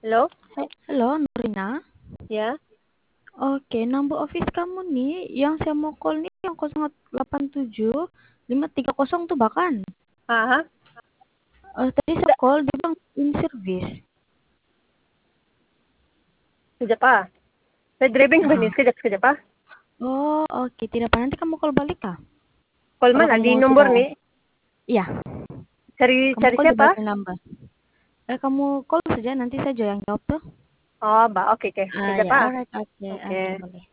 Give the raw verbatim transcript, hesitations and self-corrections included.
Halo? He- Halo, Nurina. Ya? Oke, number office kamu nih, yang saya mau call nih yang nol delapan tujuh lima tiga nol tuh bahkan. Aha. Eh, tadi saya Tidak. call, dia bilang in service. Sekejap ah. Saya driving ba Ah. ni? Sekejap, sekejap ah. Oh, oke. Tidak apa. Nanti kamu call balik kah? Call Kalau mana? kamu Di nomor sudah, ni? iya, Cari kamu cari call di siapa? belakang number. Eh, kamu call saja, nanti saja yang jawab tuh. Oh, ba. Oke, okay, oke. Okay. Ah, Sekejap ya, ah. alright, oke, Oke. oke, Okay. boleh.